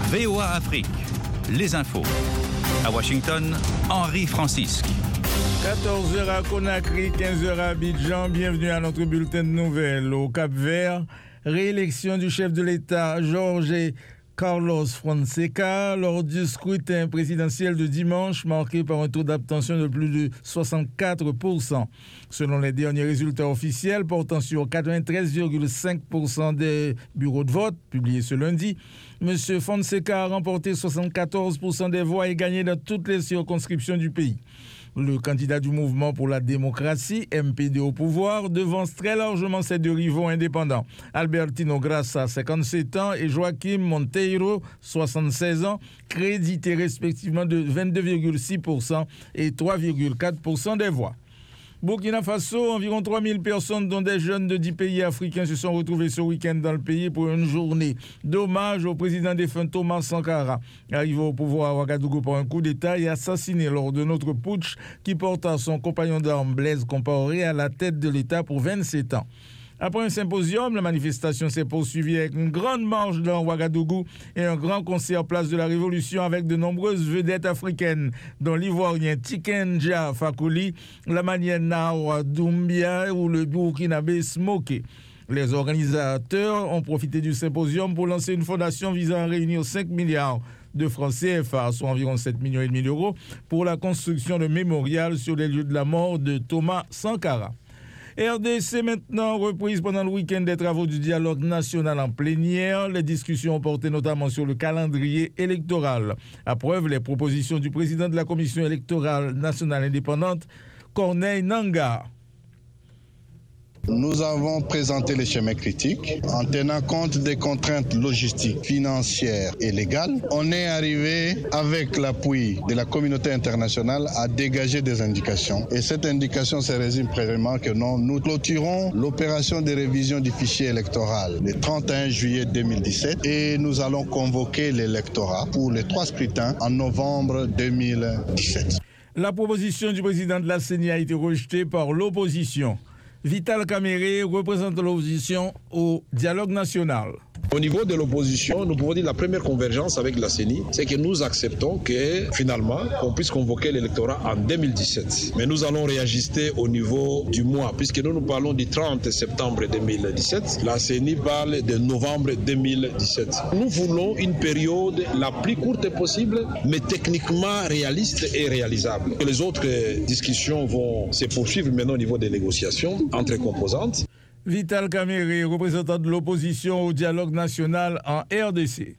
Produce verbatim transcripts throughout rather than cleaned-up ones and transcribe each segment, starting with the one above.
V O A Afrique, les infos. À Washington, Henri Francisque. quatorze heures à Conakry, quinze heures à Abidjan. Bienvenue à notre bulletin de nouvelles. Au Cap-Vert, réélection du chef de l'État, Jorge Carlos Fonseca, lors du scrutin présidentiel de dimanche, marqué par un taux d'abstention de plus de soixante-quatre pour cent. Selon les derniers résultats officiels, portant sur quatre-vingt-treize virgule cinq pour cent des bureaux de vote, publiés ce lundi, M. Fonseca a remporté soixante-quatorze pour cent des voix et gagné dans toutes les circonscriptions du pays. Le candidat du mouvement pour la démocratie, M P D au pouvoir, devance très largement ses deux rivaux indépendants, Albertino Grassa, cinquante-sept ans, et Joaquim Monteiro, soixante-seize ans, crédités respectivement de vingt-deux virgule six pour cent et trois virgule quatre pour cent des voix. Burkina Faso, environ trois mille personnes, dont des jeunes de dix pays africains, se sont retrouvés ce week-end dans le pays pour une journée d'hommage au président défunt Thomas Sankara, arrivé au pouvoir à Ouagadougou par un coup d'État et assassiné lors de notre putsch qui porta son compagnon d'armes Blaise Compaoré à la tête de l'État pour vingt-sept ans. Après un symposium, la manifestation s'est poursuivie avec une grande marche dans Ouagadougou et un grand concert place de la Révolution avec de nombreuses vedettes africaines, dont l'ivoirien Tikenja Fakoly, la malienne Nawa Doumbia ou le burkinabé Smoké. Les organisateurs ont profité du symposium pour lancer une fondation visant à réunir cinq milliards de francs C F A, soit environ sept virgule cinq millions d'euros, pour la construction de mémorial sur les lieux de la mort de Thomas Sankara. R D C maintenant, reprise pendant le week-end des travaux du dialogue national en plénière. Les discussions ont porté notamment sur le calendrier électoral. À preuve, les propositions du président de la Commission électorale nationale indépendante, Corneille Nangaa. Nous avons présenté les schémas critiques en tenant compte des contraintes logistiques, financières et légales. On est arrivé, avec l'appui de la communauté internationale, à dégager des indications. Et cette indication se résume premièrement que non, nous clôturons l'opération de révision du fichier électoral le trente et un juillet deux mille dix-sept et nous allons convoquer l'électorat pour les trois scrutins en novembre deux mille dix-sept. La proposition du président de la C E N I a été rejetée par l'opposition. Vital Kamere représente l'opposition au dialogue national. Au niveau de l'opposition, nous pouvons dire que la première convergence avec la C E N I, c'est que nous acceptons que finalement, on puisse convoquer l'électorat en deux mille dix-sept. Mais nous allons réajuster au niveau du mois, puisque nous nous parlons du trente septembre deux mille dix-sept. La C E N I parle de novembre deux mille dix-sept. Nous voulons une période la plus courte possible, mais techniquement réaliste et réalisable. Les autres discussions vont se poursuivre maintenant au niveau des négociations entre composantes. Vital Kamere, représentant de l'opposition au dialogue national en R D C.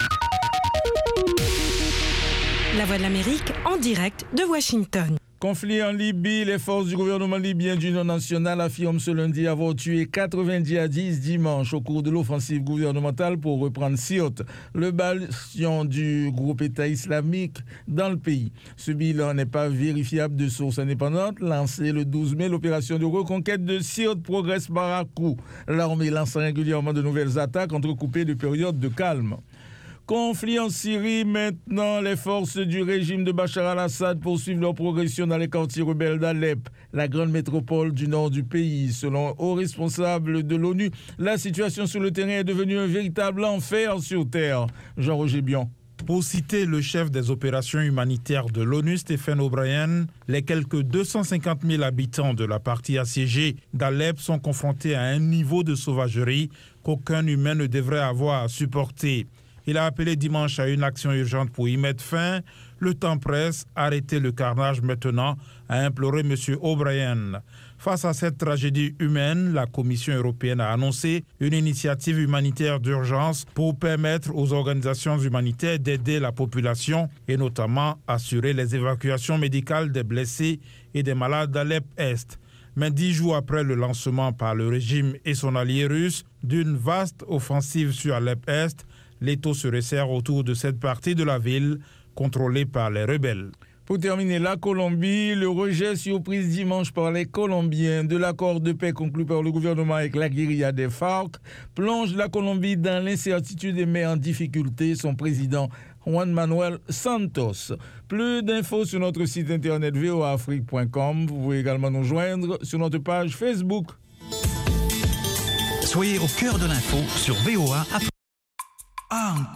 La Voix de l'Amérique en direct de Washington. Conflit en Libye, les forces du gouvernement libyen d'union nationale affirment ce lundi avoir tué quatre-vingts djihadistes dimanche au cours de l'offensive gouvernementale pour reprendre Sirte, le bastion du groupe État islamique dans le pays. Ce bilan n'est pas vérifiable de sources indépendantes. Lancée le douze mai, l'opération de reconquête de Sirte progresse par à coup. L'armée lance régulièrement de nouvelles attaques entrecoupées de périodes de calme. Conflit en Syrie, maintenant, les forces du régime de Bachar al-Assad poursuivent leur progression dans les quartiers rebelles d'Alep, la grande métropole du nord du pays. Selon hauts responsables de l'ONU, la situation sur le terrain est devenue un véritable enfer sur terre. Jean-Roger Bion. Pour citer le chef des opérations humanitaires de l'ONU, Stephen O'Brien, les quelques deux cent cinquante mille habitants de la partie assiégée d'Alep sont confrontés à un niveau de sauvagerie qu'aucun humain ne devrait avoir à supporter. Il a appelé dimanche à une action urgente pour y mettre fin. Le temps presse, arrêtez le carnage maintenant, a imploré M. O'Brien. Face à cette tragédie humaine, la Commission européenne a annoncé une initiative humanitaire d'urgence pour permettre aux organisations humanitaires d'aider la population et notamment assurer les évacuations médicales des blessés et des malades d'Alep-Est. Mais dix jours après le lancement par le régime et son allié russe d'une vaste offensive sur Alep-Est, l'étau se resserre autour de cette partie de la ville contrôlée par les rebelles. Pour terminer, la Colombie, le rejet surprise dimanche par les Colombiens de l'accord de paix conclu par le gouvernement avec la guérilla des FARC plonge la Colombie dans l'incertitude et met en difficulté son président Juan Manuel Santos. Plus d'infos sur notre site internet v o a afrique point com. Vous pouvez également nous joindre sur notre page Facebook. Soyez au cœur de l'info sur V O A Afrique. Ah,